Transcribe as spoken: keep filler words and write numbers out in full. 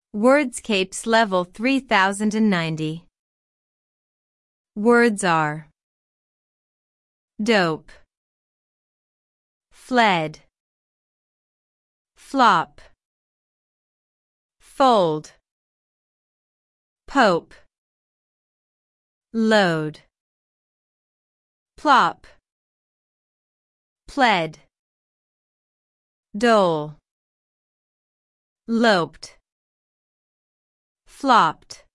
Wordscapes level three thousand ninety. Words are dope, fled, flop, fold, pope, load, plop, pled, dole, loped, flopped.